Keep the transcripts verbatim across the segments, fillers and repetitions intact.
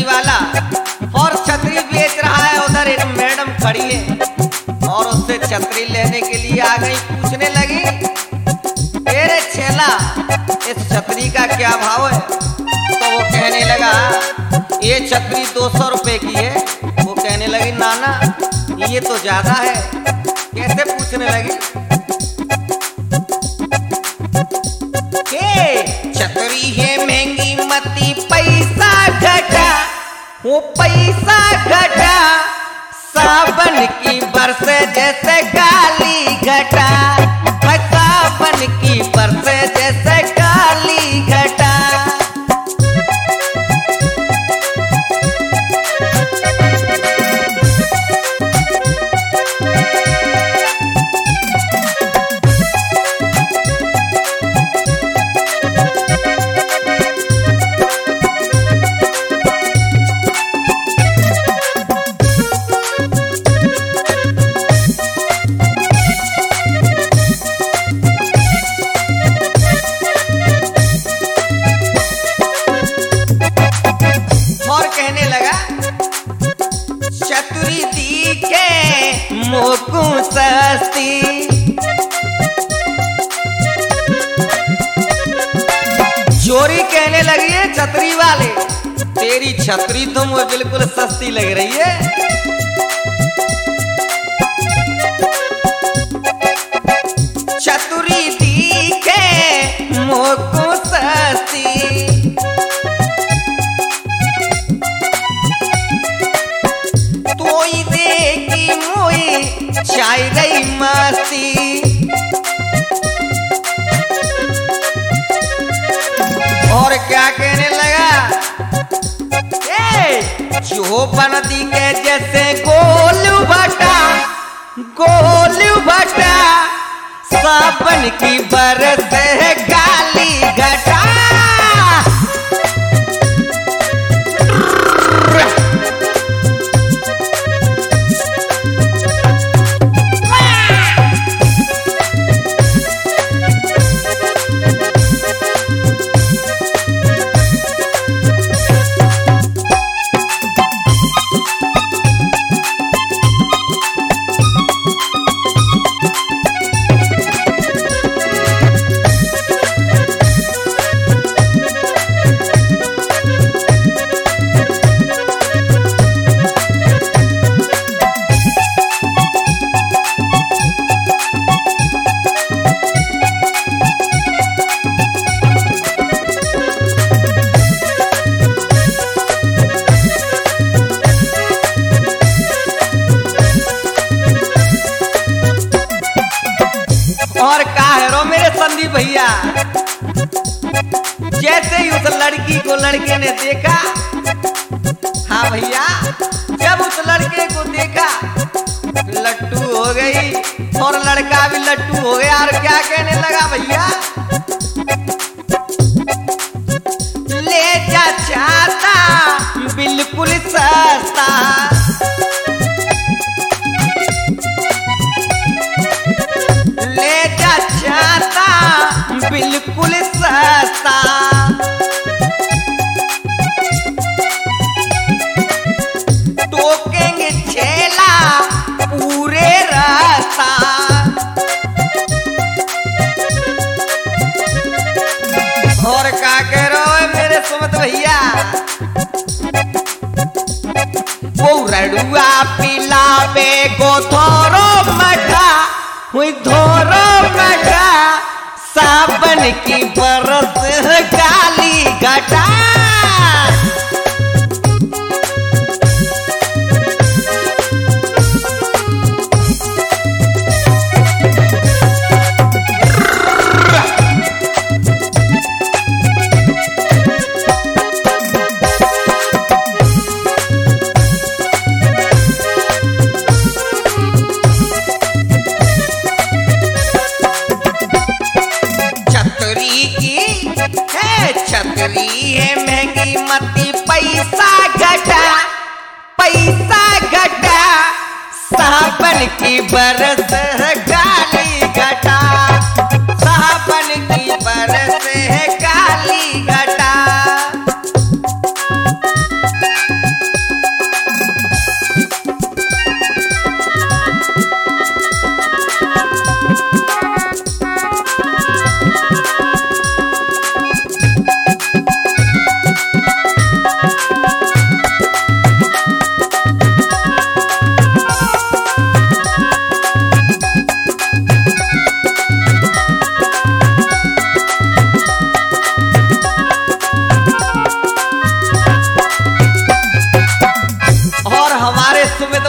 वाला और छतरी बेच रहा है। उधर एक मैडम खड़ी है और उससे छतरी लेने के लिए आ गई। पूछने लगी, तेरे छेला इस छतरी का क्या भाव है? तो वो कहने लगा, ये छतरी दो सौ रुपए की है। वो कहने लगी, नाना ये तो ज्यादा है। कैसे? पूछने लगी, छतरी है महंगी मती पैसा घटा, वो पैसा घटा, सावन की बरसे जैसे काली घटा, सावन की बरसे जैसे काली घटा। छतरी दी के मोकू सस्ती, चोरी कहने लगी है छतरी वाले, तेरी छतरी तो मुझे बिल्कुल सस्ती लग रही है। छतरी दी के मोकू सस्ती, चाय रही मस्ती। और क्या कहने लगा, ए, जो बनती के जैसे गोलू भट्टा, गोलू भट्टा, सावन की बरस है गाली घटा। और काहेरो मेरे संदीप भैया, जैसे ही उस लड़की को लड़के ने देखा, हाँ भैया, जब उस लड़के को देखा लट्टू हो गई और लड़का भी लट्टू हो गया। और क्या कहने लगा भैया, ले जा चाहता बिल्कुल सस्ता, बिल्कुल सस्ता, टोकेंगे छेला पूरे रास्ता। और क्या कह रहे हो मेरे सुमत भैया, वो रड़ुआ पिलावे को थोरो मठा, हुई थोरो मठा, सावन की बरस काली घटा। छतरी है महंगी मती पैसा घटा, पैसा घटा, सावन की बरस है काली घटा, सावन की बरस है काली घटा।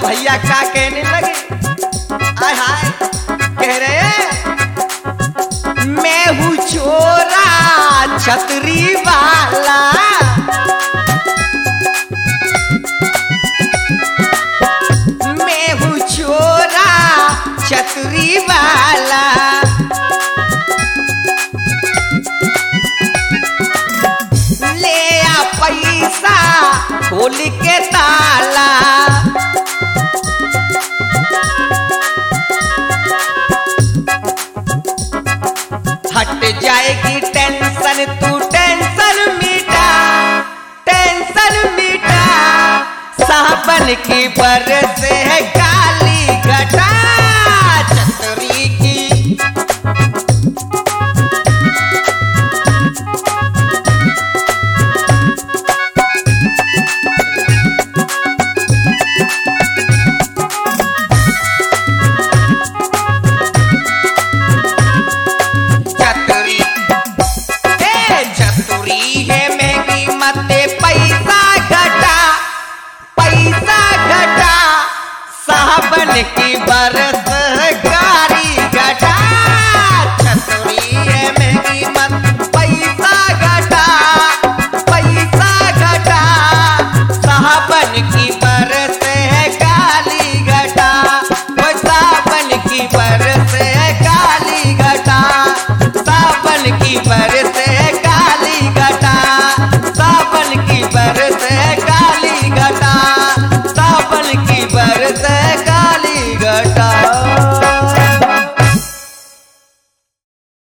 तो भैया क्या कहने लगे, आय हाय कह रहे मैं हूँ चोरा छतरी वाला, मैं हूँ चोरा छतरी वाला, ले आ पैसा खोल के ताला, हट जाएगी टेंशन तू टेंशन मिटा, टेंशन मिटा, सावन की बरस है काली घटा।